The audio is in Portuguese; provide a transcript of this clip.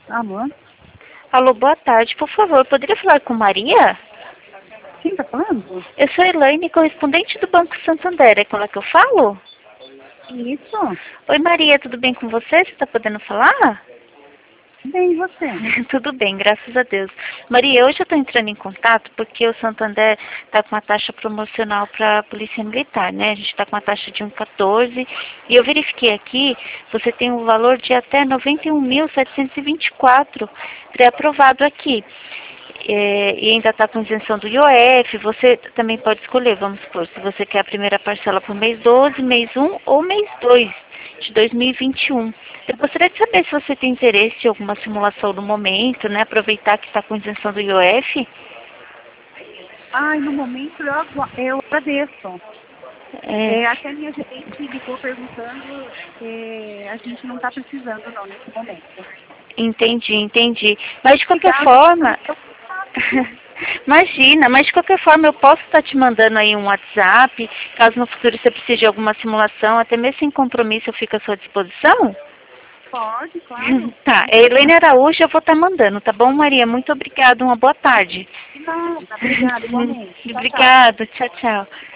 Alô? Alô, boa tarde. Por favor, eu poderia falar com Maria? Quem tá falando? Eu sou Elaine, correspondente do Banco Santander. É com ela que eu falo? Isso. Oi, Maria, tudo bem com você? Você está podendo falar? Bem, e você? Tudo bem, graças a Deus. Maria, hoje eu estou entrando em contato porque o Santander está com uma taxa promocional para a Polícia Militar, né? A gente está com uma taxa de 1,14 e eu verifiquei aqui, você tem um valor de até 91.724 pré-aprovado aqui. E ainda está com isenção do IOF, você também pode escolher, vamos supor, se você quer a primeira parcela por mês 12, mês 1 ou mês 2 de 2021. Eu gostaria de saber se você tem interesse em alguma simulação no momento, né? Aproveitar que está com isenção do IOF. Ai, no momento eu agradeço. É, Até minha gerente ligou perguntando, a gente não está precisando não nesse momento. entendi. Mas de qualquer Obrigada. forma, imagina, mas de qualquer forma eu posso estar te mandando aí um WhatsApp, caso no futuro você precise de alguma simulação, até mesmo sem compromisso eu fico à sua disposição. Pode, claro. Tá, é Helene Araújo, eu vou estar mandando, tá bom, Maria? Muito obrigada, uma boa tarde. De nada. Obrigada, igualmente. Tchau, tchau. Obrigada, tchau, tchau.